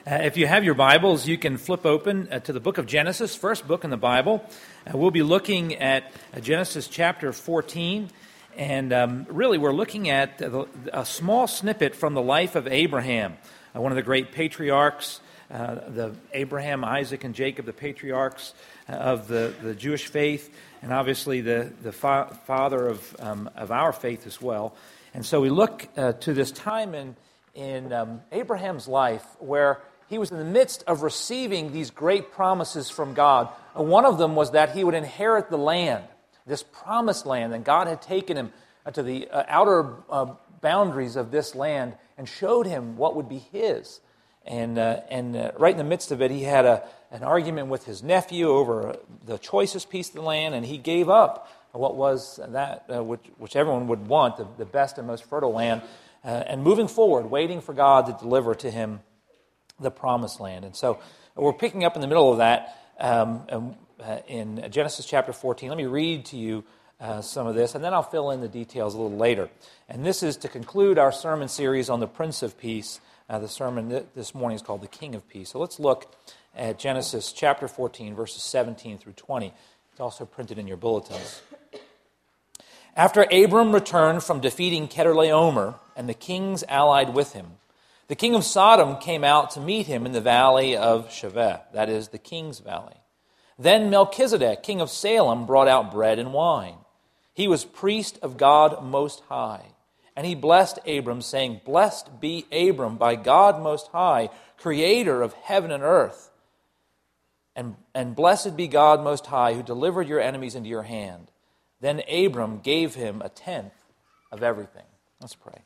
If you have your Bibles, you can flip open to the book of Genesis, first book in the Bible. We'll be looking at Genesis chapter 14, and really we're looking at a small snippet from the life of Abraham, one of the great patriarchs, the Abraham, Isaac, and Jacob, the patriarchs of the Jewish faith, and obviously the father of our faith as well. And so we look to this time in Abraham's life where he was in the midst of receiving these great promises from God. One of them was that he would inherit the land, this promised land, and God had taken him to the outer boundaries of this land and showed him what would be his. And right in the midst of it, he had an argument with his nephew over the choicest piece of the land, and he gave up what was that which everyone would want, the best and most fertile land, and moving forward, waiting for God to deliver to him the promised land. And so we're picking up in the middle of that in Genesis chapter 14. Let me read to you some of this, and then I'll fill in the details a little later. And this is to conclude our sermon series on the Prince of Peace. The sermon this morning is called The King of Peace. So let's look at Genesis chapter 14, verses 17 through 20. It's also printed in your bulletins. After Abram returned from defeating Chedorlaomer and the kings allied with him, the king of Sodom came out to meet him in the valley of Shaveh, that is, the king's valley. Then Melchizedek, king of Salem, brought out bread and wine. He was priest of God Most High. And he blessed Abram, saying, "Blessed be Abram by God Most High, creator of heaven and earth. And blessed be God Most High, who delivered your enemies into your hand." Then Abram gave him a tenth of everything. Let's pray.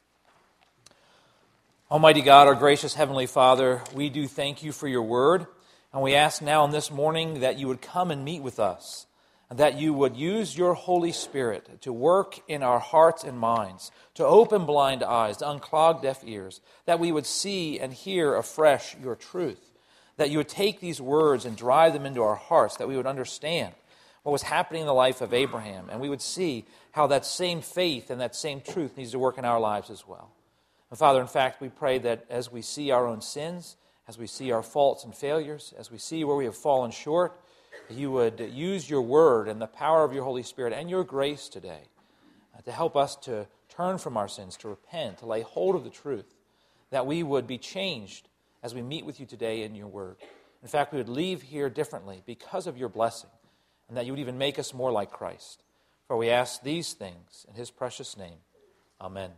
Almighty God, our gracious Heavenly Father, we do thank you for your word, and we ask now in this morning that you would come and meet with us, and that you would use your Holy Spirit to work in our hearts and minds, to open blind eyes, to unclog deaf ears, that we would see and hear afresh your truth, that you would take these words and drive them into our hearts, that we would understand what was happening in the life of Abraham, and we would see how that same faith and that same truth needs to work in our lives as well. And Father, in fact, we pray that as we see our own sins, as we see our faults and failures, as we see where we have fallen short, you would use your word and the power of your Holy Spirit and your grace today to help us to turn from our sins, to repent, to lay hold of the truth, that we would be changed as we meet with you today in your word. In fact, we would leave here differently because of your blessing, and that you would even make us more like Christ. For we ask these things in his precious name. Amen.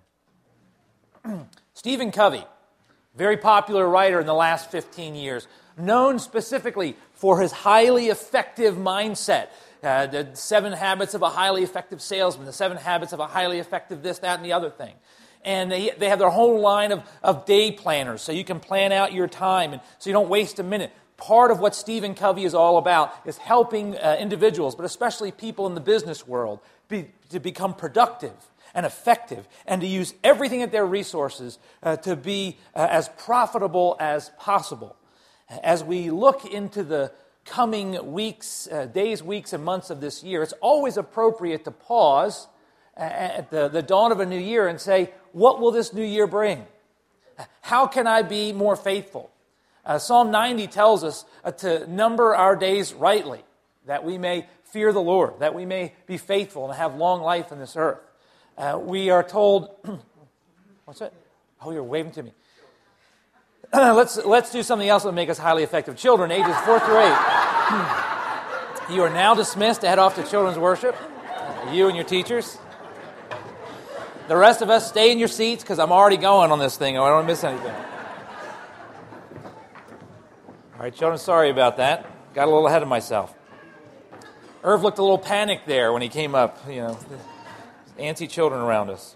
Stephen Covey, very popular writer in the last 15 years, known specifically for his highly effective mindset. The 7 habits of a highly effective salesman, the 7 habits of a highly effective this, that, and the other thing. And they have their whole line of day planners, so you can plan out your time, and so you don't waste a minute. Part of what Stephen Covey is all about is helping individuals, but especially people in the business world, to become productive and effective, and to use everything at their resources to be as profitable as possible. As we look into the coming weeks, days, weeks, and months of this year, it's always appropriate to pause at the dawn of a new year and say, what will this new year bring? How can I be more faithful? Psalm 90 tells us to number our days rightly, that we may fear the Lord, that we may be faithful and have long life in this earth. We are told, what's it? Oh, you're waving to me. Let's do something else that will make us highly effective. Children, ages 4 through 8. You are now dismissed to head off to children's worship. You and your teachers. The rest of us, stay in your seats because I'm already going on this thing. I don't want to miss anything. All right, children, sorry about that. Got a little ahead of myself. Irv looked a little panicked there when he came up, antsy children around us.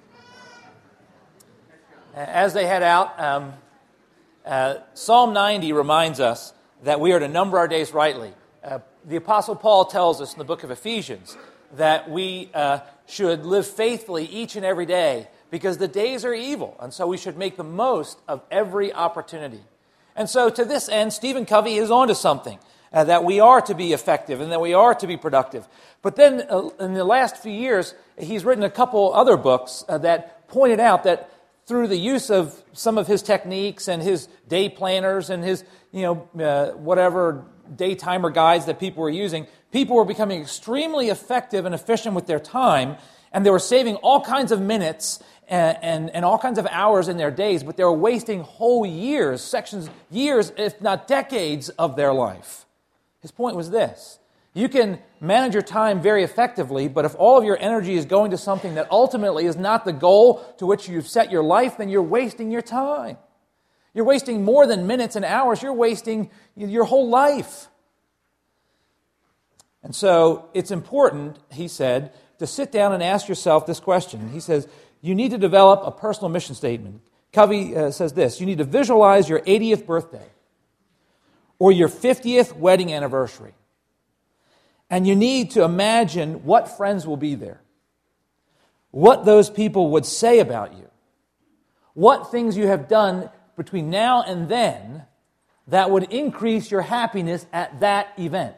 As they head out, Psalm 90 reminds us that we are to number our days rightly. The Apostle Paul tells us in the book of Ephesians that we should live faithfully each and every day because the days are evil, and so we should make the most of every opportunity. And so to this end, Stephen Covey is onto something, that we are to be effective and that we are to be productive. But then in the last few years, he's written a couple other books that pointed out that through the use of some of his techniques and his day planners and his, whatever day timer guides that people were using, people were becoming extremely effective and efficient with their time, and they were saving all kinds of minutes and all kinds of hours in their days, but they were wasting whole years, years, if not decades of their life. His point was this: you can manage your time very effectively, but if all of your energy is going to something that ultimately is not the goal to which you've set your life, then you're wasting your time. You're wasting more than minutes and hours. You're wasting your whole life. And so it's important, he said, to sit down and ask yourself this question. He says, you need to develop a personal mission statement. Covey says this: you need to visualize your 80th birthday or your 50th wedding anniversary. And you need to imagine what friends will be there, what those people would say about you, what things you have done between now and then that would increase your happiness at that event.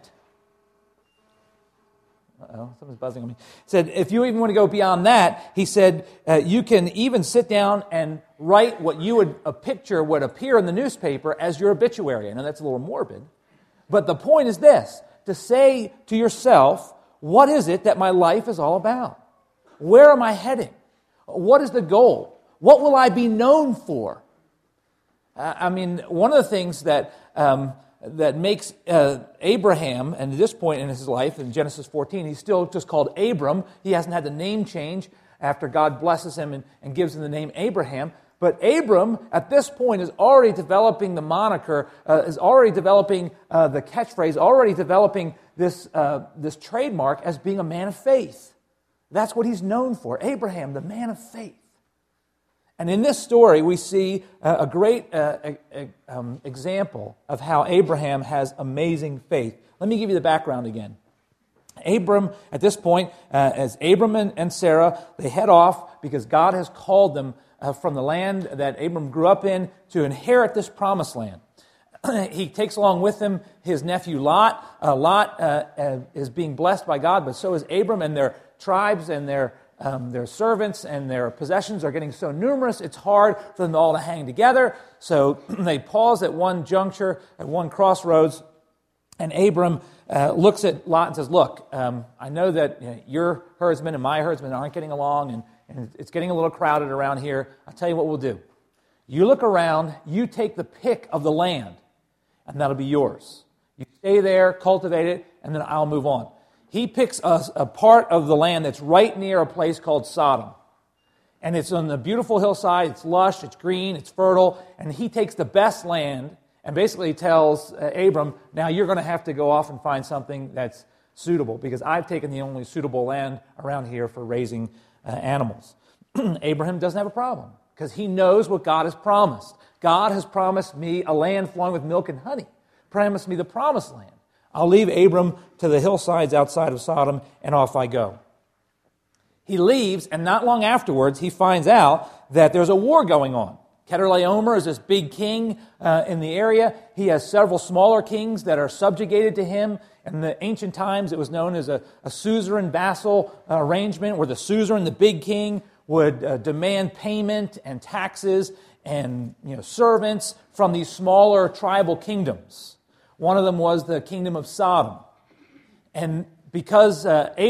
Something's buzzing on me. He said, if you even want to go beyond that, he said, you can even sit down and write what a picture would appear in the newspaper as your obituary. I know that's a little morbid, but the point is this: to say to yourself, what is it that my life is all about? Where am I heading? What is the goal? What will I be known for? One of the things that makes Abraham, and at this point in his life, in Genesis 14, he's still just called Abram. He hasn't had the name change after God blesses him and gives him the name Abraham. But Abram, at this point, is already developing the moniker, is already developing the catchphrase, already developing this trademark as being a man of faith. That's what he's known for, Abraham, the man of faith. And in this story, we see a great example of how Abraham has amazing faith. Let me give you the background again. Abram, at this point, as Abram and Sarah, they head off because God has called them from the land that Abram grew up in to inherit this promised land. He takes along with him his nephew Lot. Lot is being blessed by God, but so is Abram, and their tribes and their servants and their possessions are getting so numerous, it's hard for them all to hang together. So they pause at one juncture, at one crossroads, and Abram looks at Lot and says, look, I know that your herdsmen and my herdsmen aren't getting along, and it's getting a little crowded around here. I'll tell you what we'll do. You look around, you take the pick of the land, and that'll be yours. You stay there, cultivate it, and then I'll move on. He picks a part of the land that's right near a place called Sodom. And it's on the beautiful hillside, it's lush, it's green, it's fertile, and he takes the best land and basically tells Abram, now you're going to have to go off and find something that's suitable, because I've taken the only suitable land around here for raising animals. Abraham doesn't have a problem, because he knows what God has promised. God has promised me a land flowing with milk and honey, promised me the promised land. I'll leave Abram to the hillsides outside of Sodom, and off I go. He leaves, and not long afterwards, he finds out that there's a war going on. Chedorlaomer is this big king in the area. He has several smaller kings that are subjugated to him. In the ancient times, it was known as a suzerain vassal arrangement, where the suzerain, the big king, would demand payment and taxes and servants from these smaller tribal kingdoms. One of them was the kingdom of Sodom. And because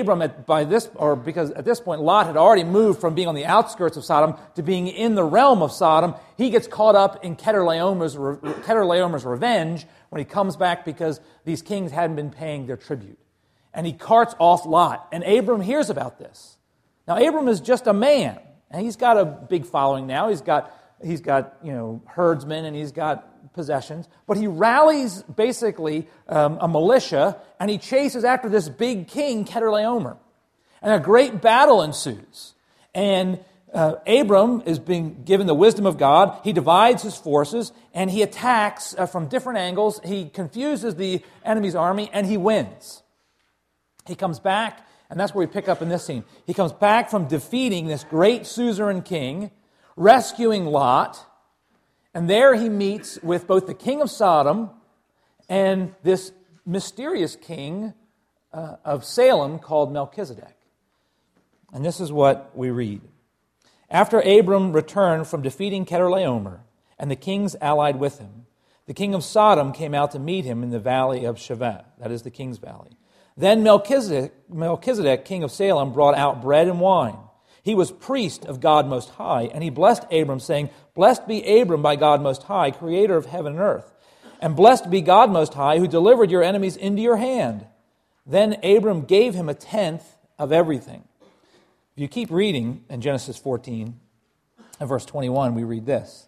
because at this point Lot had already moved from being on the outskirts of Sodom to being in the realm of Sodom, he gets caught up in Chedorlaomer's revenge when he comes back because these kings hadn't been paying their tribute. And he carts off Lot. And Abram hears about this. Now, Abram is just a man, and he's got a big following now. He's got herdsmen, and he's got possessions, but he rallies basically a militia, and he chases after this big king, Chedorlaomer. And a great battle ensues. And Abram is being given the wisdom of God. He divides his forces, and he attacks from different angles. He confuses the enemy's army, and he wins. He comes back, and that's where we pick up in this scene. He comes back from defeating this great suzerain king, rescuing Lot, and there he meets with both the king of Sodom and this mysterious king of Salem called Melchizedek. And this is what we read. After Abram returned from defeating Chedorlaomer and the kings allied with him, the king of Sodom came out to meet him in the valley of Shaveh, that is the king's valley. Then Melchizedek, king of Salem, brought out bread and wine. He was priest of God Most High, and he blessed Abram, saying, Blessed be Abram by God Most High, creator of heaven and earth. And blessed be God Most High, who delivered your enemies into your hand. Then Abram gave him a tenth of everything. If you keep reading in Genesis 14, verse 21, we read this.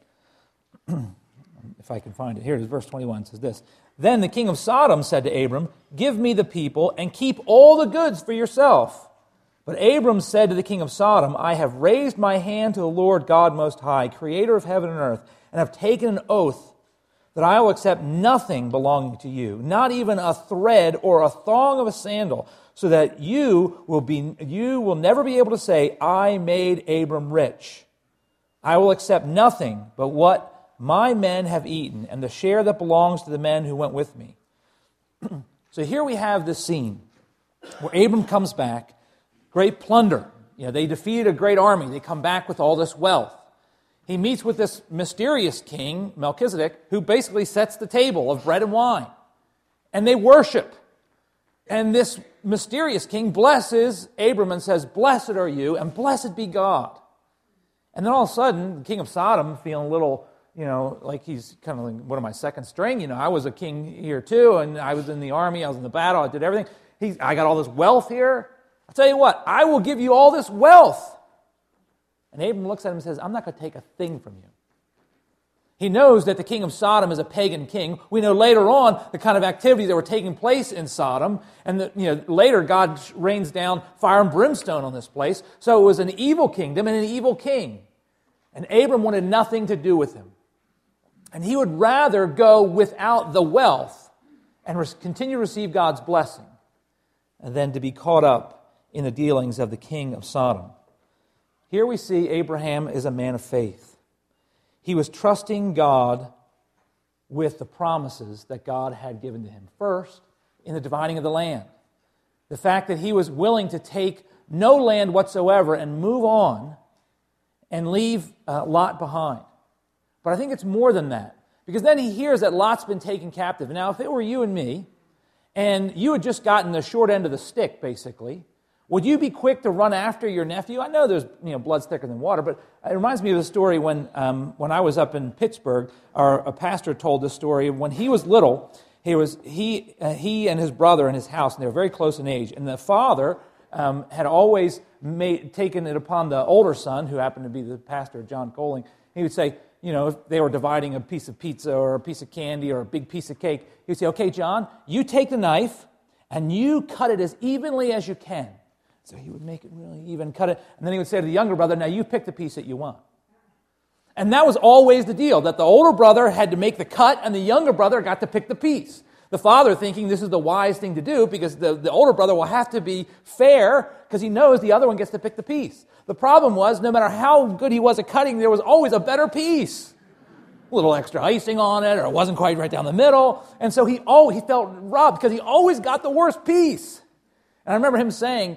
If I can find it. Here it is, verse 21 says this. Then the king of Sodom said to Abram, Give me the people and keep all the goods for yourself. But Abram said to the king of Sodom, I have raised my hand to the Lord God Most High, creator of heaven and earth, and have taken an oath that I will accept nothing belonging to you, not even a thread or a thong of a sandal, so that you will never be able to say, I made Abram rich. I will accept nothing but what my men have eaten, and the share that belongs to the men who went with me. So here we have this scene where Abram comes back, great plunder. They defeated a great army. They come back with all this wealth. He meets with this mysterious king, Melchizedek, who basically sets the table of bread and wine. And they worship. And this mysterious king blesses Abram and says, Blessed are you, and blessed be God. And then all of a sudden, the king of Sodom, feeling a little, like he's kind of like, what am I, second string? I was a king here too, and I was in the army, I was in the battle, I did everything. I got all this wealth here. I'll tell you what, I will give you all this wealth. And Abram looks at him and says, I'm not going to take a thing from you. He knows that the king of Sodom is a pagan king. We know later on the kind of activities that were taking place in Sodom. And later God rains down fire and brimstone on this place. So it was an evil kingdom and an evil king. And Abram wanted nothing to do with him. And he would rather go without the wealth and continue to receive God's blessing than to be caught up in the dealings of the king of Sodom. Here we see Abraham is a man of faith. He was trusting God with the promises that God had given to him. First, in the dividing of the land. The fact that he was willing to take no land whatsoever and move on and leave Lot behind. But I think it's more than that. Because then he hears that Lot's been taken captive. Now, if it were you and me, and you had just gotten the short end of the stick, basically, would you be quick to run after your nephew? I know there's blood's thicker than water, but it reminds me of the story when I was up in Pittsburgh. A pastor told this story. When he was little, he and his brother in his house, and they were very close in age. And the father had always taken it upon the older son, who happened to be the pastor, John Coling. He would say, if they were dividing a piece of pizza or a piece of candy or a big piece of cake, he would say, okay, John, you take the knife and you cut it as evenly as you can. So he would make it really even, cut it, and then he would say to the younger brother, now you pick the piece that you want. And that was always the deal, that the older brother had to make the cut and the younger brother got to pick the piece. The father thinking this is the wise thing to do because the older brother will have to be fair because he knows the other one gets to pick the piece. The problem was, no matter how good he was at cutting, there was always a better piece. A little extra icing on it, or it wasn't quite right down the middle. And so he felt robbed because he always got the worst piece. And I remember him saying,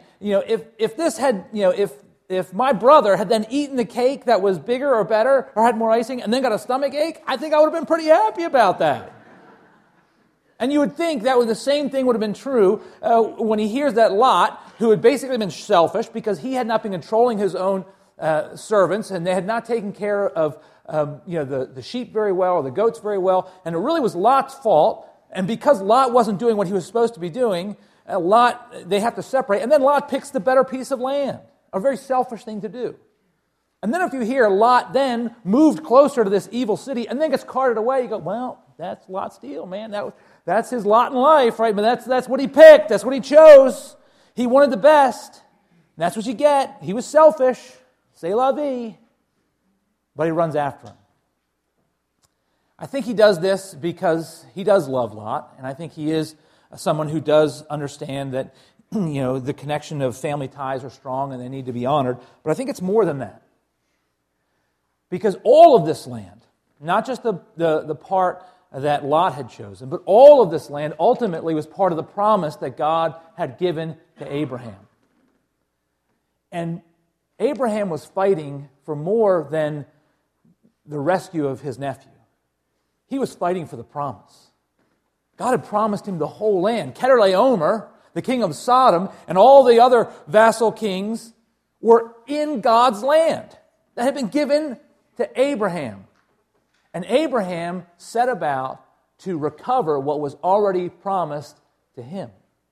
if my brother had then eaten the cake that was bigger or better or had more icing and then got a stomach ache, I think I would have been pretty happy about that. And you would think that the same thing would have been true when he hears that Lot, who had basically been selfish because he had not been controlling his own servants and they had not taken care of the sheep very well or the goats very well, and it really was Lot's fault. And because Lot wasn't doing what he was supposed to be doing, they have to separate, and then Lot picks the better piece of land. A very selfish thing to do. And then if you hear Lot then moved closer to this evil city and then gets carted away, you go, well, that's Lot's deal, man. That's his lot in life, right? But that's what he picked. That's what he chose. He wanted the best. And that's what you get. He was selfish. C'est la vie. But he runs after him. I think he does this because he does love Lot, and I think he is someone who does understand that the connection of family ties are strong and they need to be honored. But I think it's more than that. Because all of this land, not just the part that Lot had chosen, but all of this land ultimately was part of the promise that God had given to Abraham. And Abraham was fighting for more than the rescue of his nephew. He was fighting for the promise. God had promised him the whole land. Kedorlaomer, the king of Sodom, and all the other vassal kings were in God's land that had been given to Abraham. And Abraham set about to recover what was already promised to him.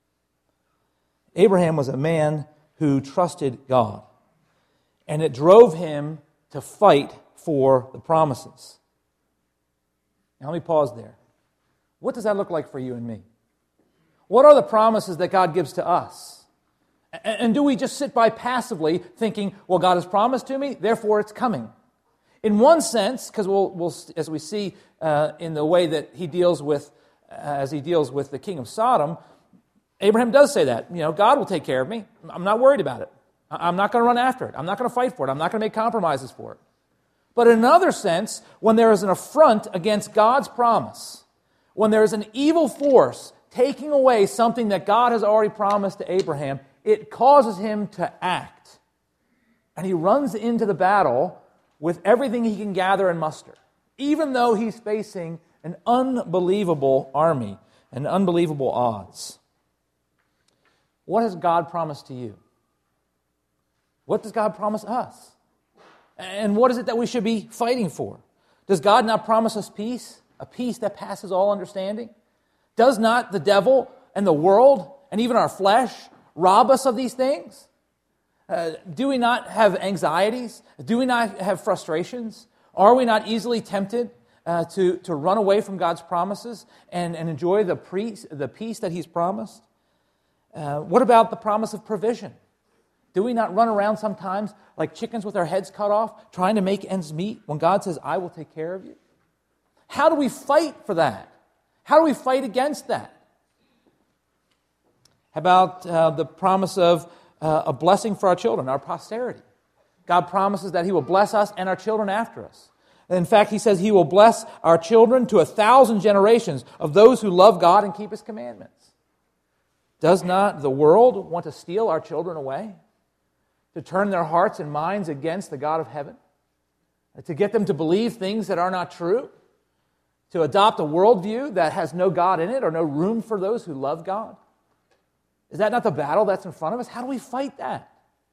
Abraham was a man who trusted God, and it drove him to fight for the promises. Now let me pause there. What does that look like for you and me? What are the promises that God gives to us? And do we just sit by passively thinking, well, God has promised to me, therefore it's coming? In one sense, because we'll as we see in the way that he deals with, as he deals with the king of Sodom, Abraham does say that. God will take care of me. I'm not worried about it. I'm not going to run after it. I'm not going to fight for it. I'm not going to make compromises for it. But in another sense, when there is an affront against God's promise, when there is an evil force taking away something that God has already promised to Abraham, it causes him to act. And he runs into the battle with everything he can gather and muster, even though he's facing an unbelievable army and unbelievable odds. What has God promised to you? What does God promise us? And what is it that we should be fighting for? Does God not promise us peace? A peace that passes all understanding? Does not the devil and the world and even our flesh rob us of these things? Do we not have anxieties? Do we not have frustrations? Are we not easily tempted to run away from God's promises and enjoy the peace that He's promised? What about the promise of provision? Do we not run around sometimes like chickens with our heads cut off, trying to make ends meet when God says, I will take care of you? How do we fight for that? How do we fight against that? How about the promise of a blessing for our children, our posterity? God promises that He will bless us and our children after us. In fact, He says He will bless our children to 1,000 generations of those who love God and keep His commandments. Does not the world want to steal our children away? To turn their hearts and minds against the God of heaven? To get them to believe things that are not true? To adopt a worldview that has no God in it or no room for those who love God? Is that not the battle that's in front of us? How do we fight that?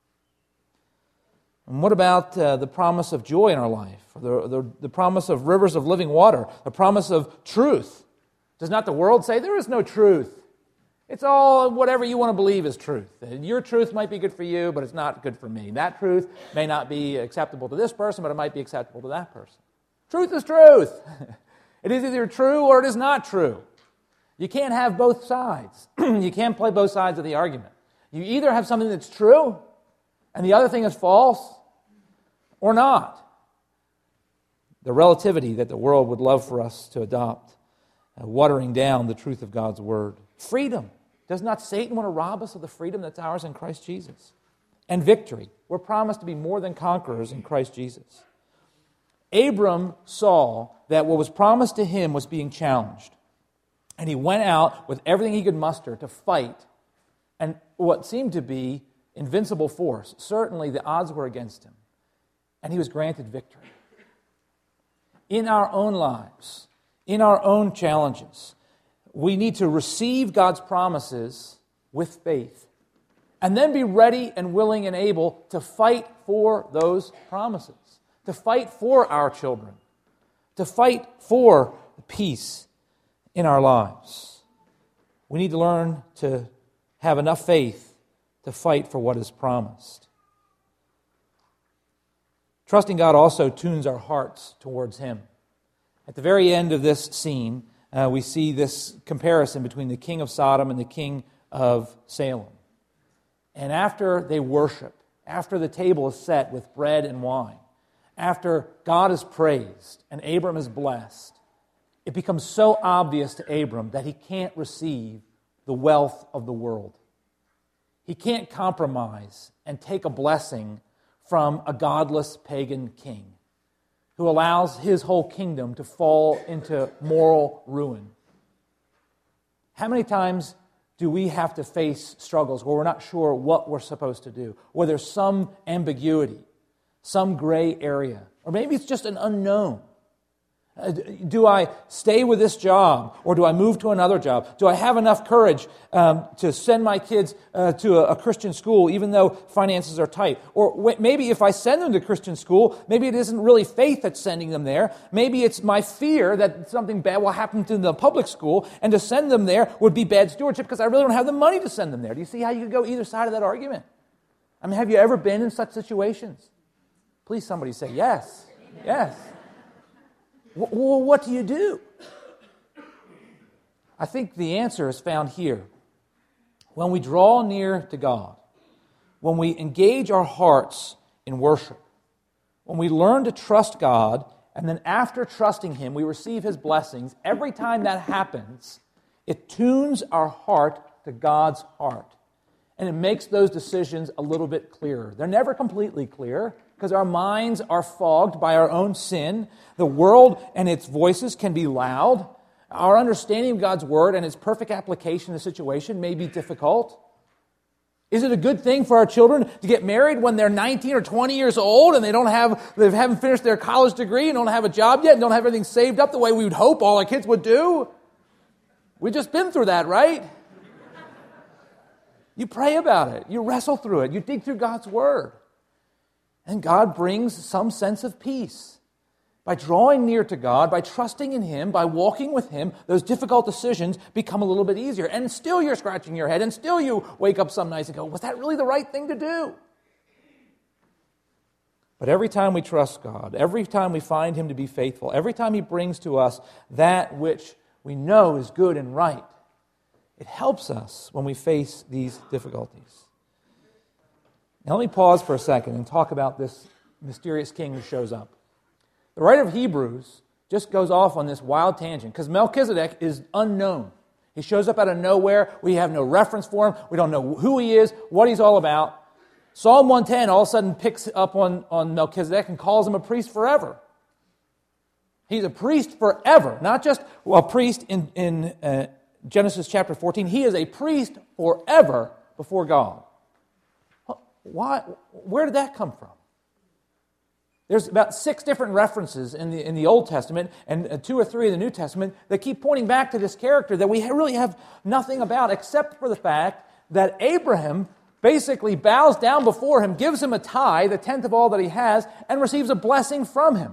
And what about the promise of joy in our life? The promise of rivers of living water? The promise of truth? Does not the world say there is no truth? It's all whatever you want to believe is truth. Your truth might be good for you, but it's not good for me. That truth may not be acceptable to this person, but it might be acceptable to that person. Truth is truth. It is either true or it is not true. You can't have both sides. You can't play both sides of the argument. You either have something that's true and the other thing is false, or not. The relativity that the world would love for us to adopt, watering down the truth of God's Word. Freedom. Does not Satan want to rob us of the freedom that's ours in Christ Jesus? And victory. We're promised to be more than conquerors in Christ Jesus. Abram saw that what was promised to him was being challenged. And he went out with everything he could muster to fight and what seemed to be invincible force. Certainly the odds were against him. And he was granted victory. In our own lives, in our own challenges, we need to receive God's promises with faith and then be ready and willing and able to fight for those promises, to fight for our children, to fight for peace in our lives. We need to learn to have enough faith to fight for what is promised. Trusting God also tunes our hearts towards Him. At the very end of this scene, we see this comparison between the king of Sodom and the king of Salem. And after they worship, after the table is set with bread and wine, after God is praised and Abram is blessed, it becomes so obvious to Abram that he can't receive the wealth of the world. He can't compromise and take a blessing from a godless pagan king who allows his whole kingdom to fall into moral ruin. How many times do we have to face struggles where we're not sure what we're supposed to do, where there's some ambiguity, some gray area, or maybe it's just an unknown. Do I stay with this job, or do I move to another job? Do I have enough courage to send my kids to a Christian school, even though finances are tight? Or maybe if I send them to Christian school, maybe it isn't really faith that's sending them there. Maybe it's my fear that something bad will happen to the public school, and to send them there would be bad stewardship because I really don't have the money to send them there. Do you see how you could go either side of that argument? I mean, have you ever been in such situations? Please, somebody say yes. Yes. Well, what do you do? I think the answer is found here. When we draw near to God, when we engage our hearts in worship, when we learn to trust God, and then after trusting Him, we receive His blessings, every time that happens, it tunes our heart to God's heart. And it makes those decisions a little bit clearer. They're never completely clear, because our minds are fogged by our own sin. The world and its voices can be loud. Our understanding of God's Word and its perfect application in the situation may be difficult. Is it a good thing for our children to get married when they're 19 or 20 years old and they haven't finished their college degree and don't have a job yet and don't have everything saved up the way we would hope all our kids would do? We've just been through that, right? You pray about it. You wrestle through it. You dig through God's Word. And God brings some sense of peace. By drawing near to God, by trusting in Him, by walking with Him, those difficult decisions become a little bit easier. And still you're scratching your head, and still you wake up some nights and go, was that really the right thing to do? But every time we trust God, every time we find Him to be faithful, every time He brings to us that which we know is good and right, it helps us when we face these difficulties. Now let me pause for a second and talk about this mysterious king who shows up. The writer of Hebrews just goes off on this wild tangent because Melchizedek is unknown. He shows up out of nowhere. We have no reference for him. We don't know who he is, what he's all about. Psalm 110 all of a sudden picks up on Melchizedek and calls him a priest forever. He's a priest forever, not just a priest in Genesis chapter 14. He is a priest forever before God. Why? Where did that come from? There's about 6 different references in the Old Testament and 2 or 3 in the New Testament that keep pointing back to this character that we really have nothing about except for the fact that Abraham basically bows down before him, gives him a tithe, the 10th of all that he has, and receives a blessing from him.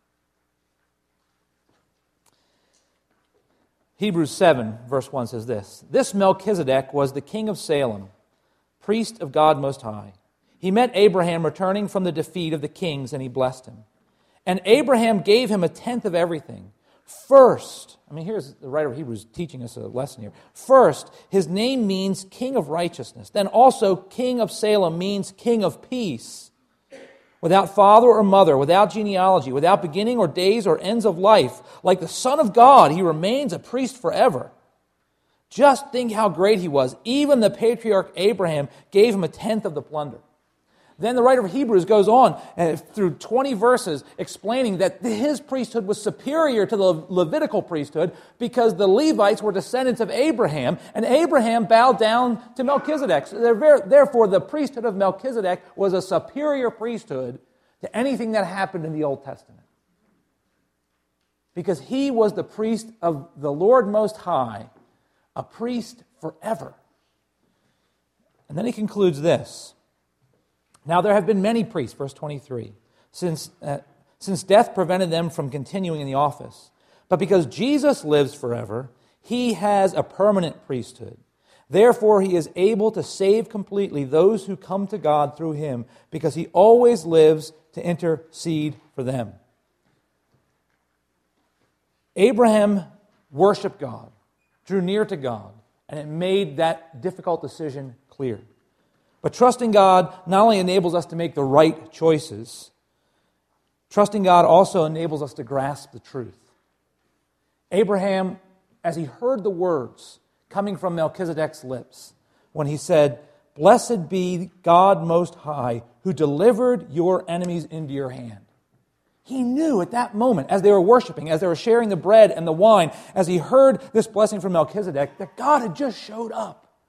Hebrews 7, verse 1 says this, "This Melchizedek was the king of Salem, priest of God Most High. He met Abraham returning from the defeat of the kings, and he blessed him. And Abraham gave him a 10th of everything. First," here's the writer of Hebrews teaching us a lesson here. "First, his name means king of righteousness. Then also king of Salem means king of peace. Without father or mother, without genealogy, without beginning or days or ends of life, like the Son of God, he remains a priest forever. Just think how great he was. Even the patriarch Abraham gave him a 10th of the plunder." Then the writer of Hebrews goes on through 20 verses explaining that his priesthood was superior to the Levitical priesthood because the Levites were descendants of Abraham, and Abraham bowed down to Melchizedek. So therefore, the priesthood of Melchizedek was a superior priesthood to anything that happened in the Old Testament. Because he was the priest of the Lord Most High, a priest forever. And then he concludes this. "Now there have been many priests," verse 23, since death prevented them from continuing in the office. "But because Jesus lives forever, he has a permanent priesthood. Therefore he is able to save completely those who come to God through him, because he always lives to intercede for them." Abraham worshiped God, drew near to God, and it made that difficult decision clear. But trusting God not only enables us to make the right choices, trusting God also enables us to grasp the truth. Abraham, as he heard the words coming from Melchizedek's lips, when he said, "Blessed be God Most High, who delivered your enemies into your hand," he knew at that moment, as they were worshiping, as they were sharing the bread and the wine, as he heard this blessing from Melchizedek, that God had just showed up.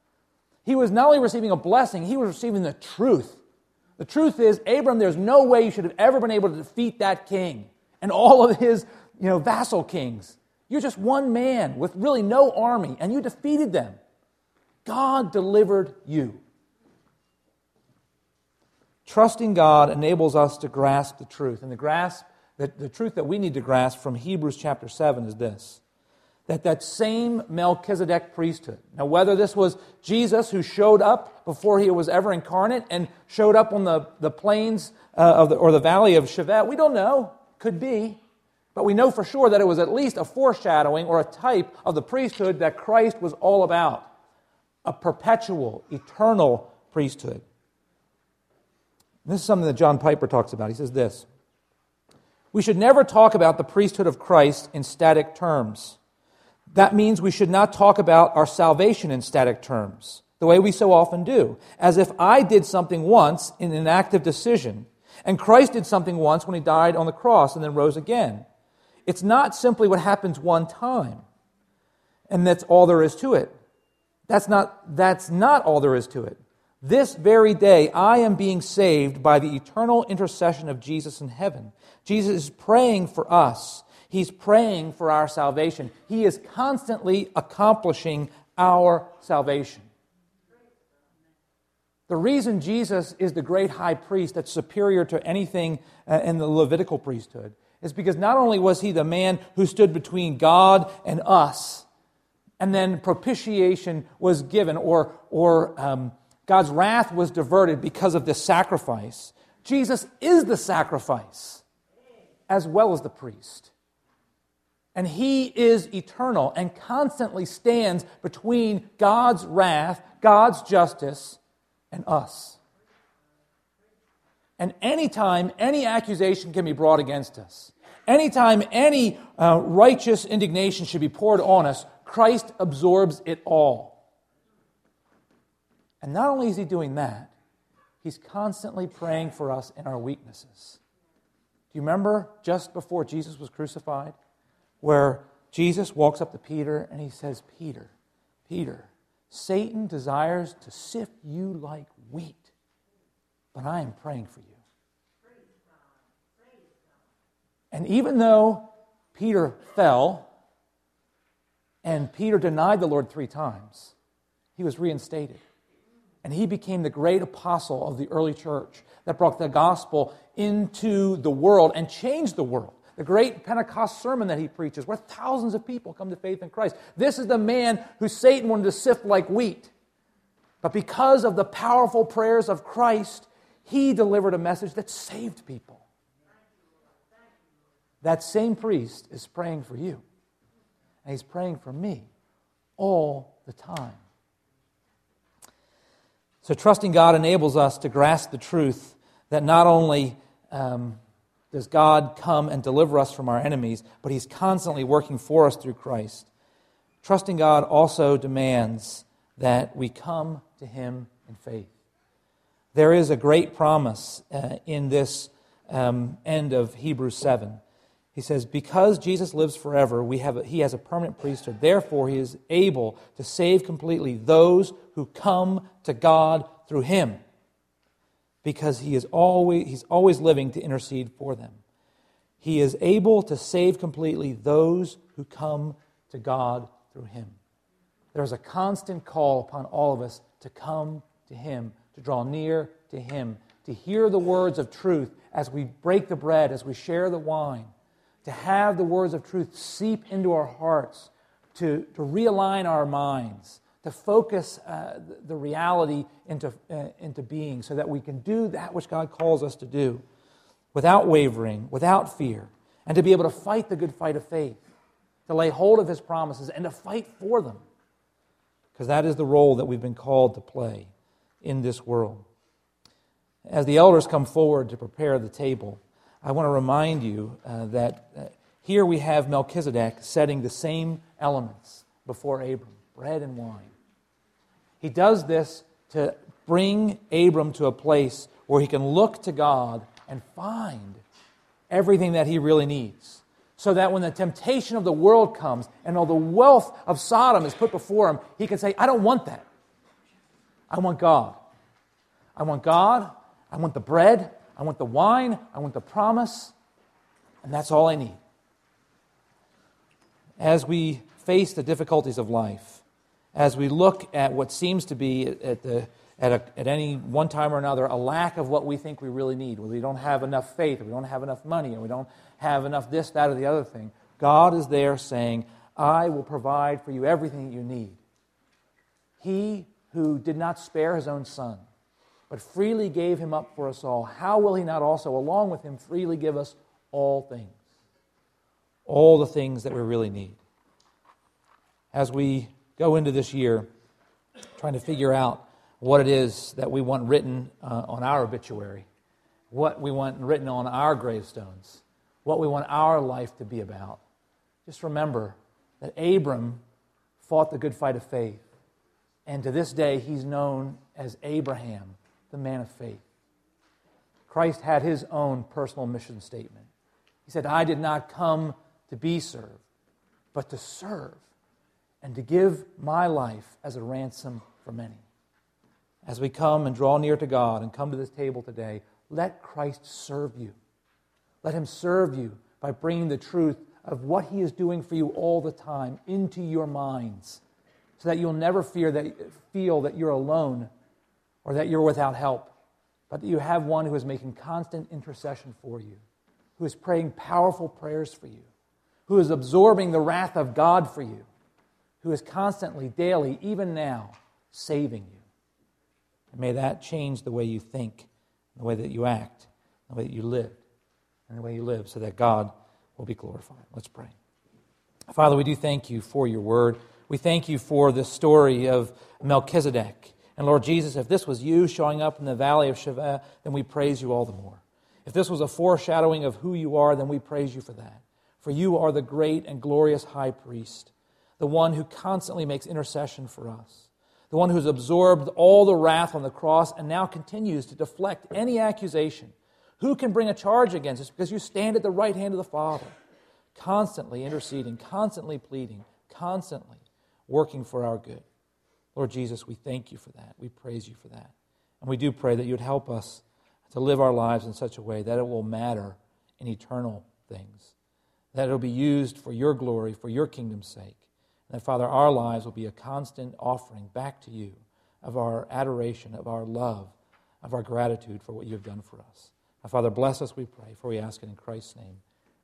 He was not only receiving a blessing, he was receiving the truth. The truth is, Abram, there's no way you should have ever been able to defeat that king and all of his vassal kings. You're just one man with really no army, and you defeated them. God delivered you. Trusting God enables us to grasp the truth. And the truth that we need to grasp from Hebrews chapter 7 is this: that same Melchizedek priesthood. Now, whether this was Jesus who showed up before he was ever incarnate and showed up on the plains or the valley of Shevet, we don't know. Could be. But we know for sure that it was at least a foreshadowing or a type of the priesthood that Christ was all about. A perpetual, eternal priesthood. This is something that John Piper talks about. He says this: we should never talk about the priesthood of Christ in static terms. That means we should not talk about our salvation in static terms, the way we so often do, as if I did something once in an active decision, and Christ did something once when he died on the cross and then rose again. It's not simply what happens one time, and that's all there is to it. That's not all there is to it. This very day, I am being saved by the eternal intercession of Jesus in heaven. Jesus is praying for us. He's praying for our salvation. He is constantly accomplishing our salvation. The reason Jesus is the great high priest that's superior to anything in the Levitical priesthood is because not only was he the man who stood between God and us, and then propitiation was given, or God's wrath was diverted because of this sacrifice. Jesus is the sacrifice as well as the priest. And he is eternal and constantly stands between God's wrath, God's justice, and us. And anytime any accusation can be brought against us, anytime any righteous indignation should be poured on us, Christ absorbs it all. And not only is he doing that, he's constantly praying for us in our weaknesses. Do you remember just before Jesus was crucified, where Jesus walks up to Peter and he says, Peter, Satan desires to sift you like wheat, but I am praying for you. And even though Peter fell and Peter denied the Lord 3 times, he was reinstated. And he became the great apostle of the early church that brought the gospel into the world and changed the world. The great Pentecost sermon that he preaches, where thousands of people come to faith in Christ. This is the man who Satan wanted to sift like wheat. But because of the powerful prayers of Christ, he delivered a message that saved people. That same priest is praying for you. And he's praying for me all the time. So trusting God enables us to grasp the truth that not only does God come and deliver us from our enemies, but he's constantly working for us through Christ. Trusting God also demands that we come to him in faith. There is a great promise in this end of Hebrews 7. He says, because Jesus lives forever, he has a permanent priesthood. Therefore, he is able to save completely those who come to God through him, because he's always living to intercede for them. He is able to save completely those who come to God through him. There's a constant call upon all of us to come to him, to draw near to him, to hear the words of truth as we break the bread, as we share the wine, to have the words of truth seep into our hearts, to realign our minds, to focus the reality into being so that we can do that which God calls us to do without wavering, without fear, and to be able to fight the good fight of faith, to lay hold of his promises and to fight for them, because that is the role that we've been called to play in this world. As the elders come forward to prepare the table, I want to remind you that here we have Melchizedek setting the same elements before Abram, bread and wine. He does this to bring Abram to a place where he can look to God and find everything that he really needs, so that when the temptation of the world comes and all the wealth of Sodom is put before him, he can say, I don't want that. I want God. I want God. I want the bread. I want the wine. I want the promise. And that's all I need. As we face the difficulties of life, as we look at what seems to be at any one time or another a lack of what we think we really need, whether we don't have enough faith, or we don't have enough money, or we don't have enough this, that, or the other thing, God is there saying, I will provide for you everything that you need. He who did not spare his own Son, but freely gave him up for us all, how will he not also, along with him, freely give us all things? All the things that we really need. As we go into this year, trying to figure out what it is that we want written on our obituary, what we want written on our gravestones, what we want our life to be about, just remember that Abram fought the good fight of faith, and to this day he's known as Abraham, the man of faith. Christ had his own personal mission statement. He said, I did not come to be served, but to serve, and to give my life as a ransom for many. As we come and draw near to God and come to this table today, let Christ serve you. Let him serve you by bringing the truth of what he is doing for you all the time into your minds, so that you'll never feel that you're alone or that you're without help, but that you have one who is making constant intercession for you, who is praying powerful prayers for you, who is absorbing the wrath of God for you, who is constantly, daily, even now, saving you. And may that change the way you think, the way that you act, the way that you live, and the way you live, so that God will be glorified. Let's pray. Father, we do thank you for your word. We thank you for the story of Melchizedek. And Lord Jesus, if this was you showing up in the valley of Shaveh, then we praise you all the more. If this was a foreshadowing of who you are, then we praise you for that. For you are the great and glorious high priest, the one who constantly makes intercession for us, the one who's absorbed all the wrath on the cross and now continues to deflect any accusation. Who can bring a charge against us? Because you stand at the right hand of the Father, constantly interceding, constantly pleading, constantly working for our good. Lord Jesus, we thank you for that. We praise you for that. And we do pray that you would help us to live our lives in such a way that it will matter in eternal things, that it will be used for your glory, for your kingdom's sake. And that, Father, our lives will be a constant offering back to you of our adoration, of our love, of our gratitude for what you have done for us. Now, Father, bless us, we pray, for we ask it in Christ's name.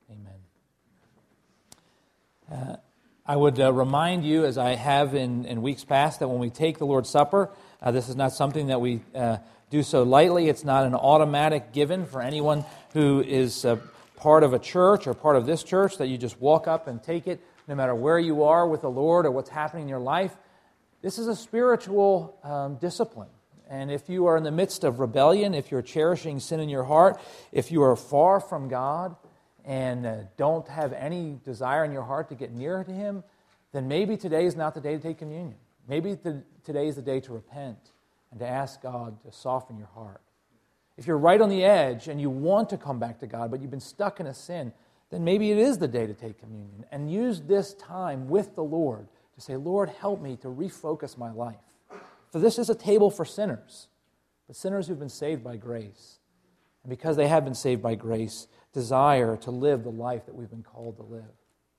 Amen. I would remind you, as I have in weeks past, that when we take the Lord's Supper, this is not something that we do so lightly. It's not an automatic given for anyone who is part of a church or part of this church, that you just walk up and take it no matter where you are with the Lord or what's happening in your life. This is a spiritual discipline. And if you are in the midst of rebellion, if you're cherishing sin in your heart, if you are far from God and don't have any desire in your heart to get nearer to Him, then maybe today is not the day to take communion. Maybe today is the day to repent and to ask God to soften your heart. If you're right on the edge and you want to come back to God, but you've been stuck in a sin, then maybe it is the day to take communion and use this time with the Lord to say, Lord, help me to refocus my life. For this is a table for sinners, but sinners who've been saved by grace. And because they have been saved by grace, desire to live the life that we've been called to live.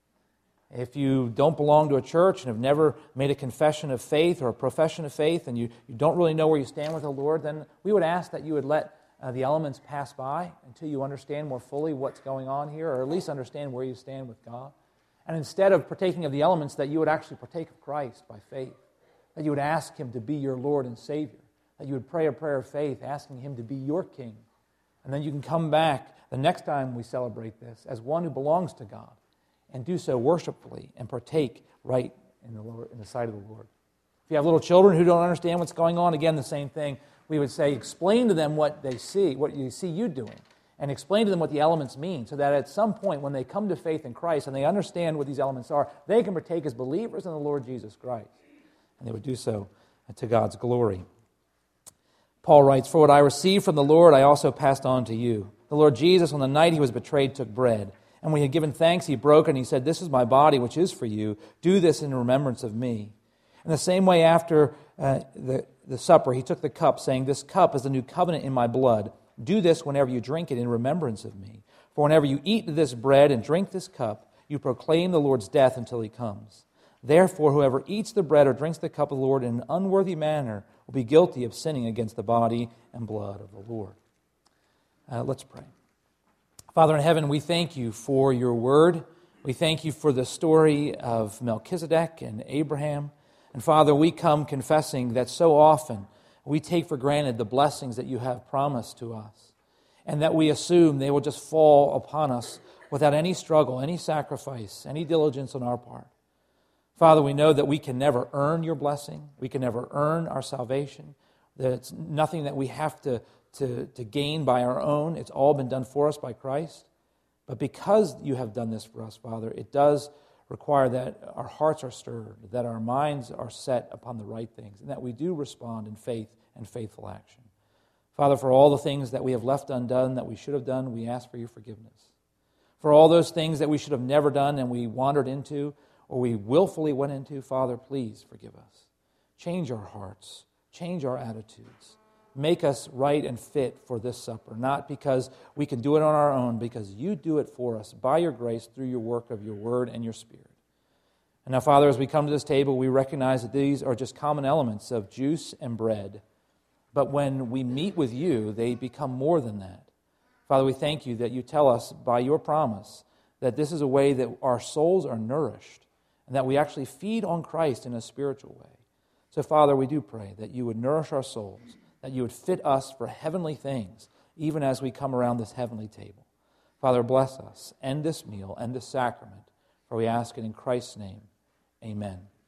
If you don't belong to a church and have never made a confession of faith or a profession of faith, and you don't really know where you stand with the Lord, then we would ask that you would let the elements pass by until you understand more fully what's going on here, or at least understand where you stand with God. And instead of partaking of the elements, that you would actually partake of Christ by faith, that you would ask Him to be your Lord and Savior, that you would pray a prayer of faith, asking Him to be your King. And then you can come back the next time we celebrate this as one who belongs to God, and do so worshipfully and partake right in the sight of the Lord. If you have little children who don't understand what's going on, again, the same thing. We would say, explain to them what they see, what you see you doing, and explain to them what the elements mean, so that at some point when they come to faith in Christ and they understand what these elements are, they can partake as believers in the Lord Jesus Christ. And they would do so to God's glory. Paul writes, "For what I received from the Lord, I also passed on to you. The Lord Jesus, on the night He was betrayed, took bread. And when He had given thanks, He broke it, and He said, 'This is my body, which is for you. Do this in remembrance of me.' In the same way, after the supper, he took the cup, saying, "This cup is the new covenant in my blood. Do this whenever you drink it in remembrance of me. For whenever you eat this bread and drink this cup, you proclaim the Lord's death until he comes. Therefore, whoever eats the bread or drinks the cup of the Lord in an unworthy manner will be guilty of sinning against the body and blood of the Lord." Let's pray. Father in heaven, we thank you for your word. We thank you for the story of Melchizedek and Abraham. And Father, we come confessing that so often we take for granted the blessings that you have promised to us, and that we assume they will just fall upon us without any struggle, any sacrifice, any diligence on our part. Father, we know that we can never earn your blessing. We can never earn our salvation. That it's nothing that we have to gain by our own. It's all been done for us by Christ. But because you have done this for us, Father, it does require that our hearts are stirred, that our minds are set upon the right things, and that we do respond in faith and faithful action. Father, for all the things that we have left undone that we should have done, we ask for your forgiveness. For all those things that we should have never done and we wandered into or we willfully went into, Father, please forgive us. Change our hearts. Change our attitudes. Make us right and fit for this supper, not because we can do it on our own, because you do it for us by your grace through your work of your word and your Spirit. And now, Father, as we come to this table, we recognize that these are just common elements of juice and bread. But when we meet with you, they become more than that. Father, we thank you that you tell us by your promise that this is a way that our souls are nourished and that we actually feed on Christ in a spiritual way. So, Father, we do pray that you would nourish our souls, that you would fit us for heavenly things, even as we come around this heavenly table. Father, bless us, end this meal, end this sacrament, for we ask it in Christ's name. Amen.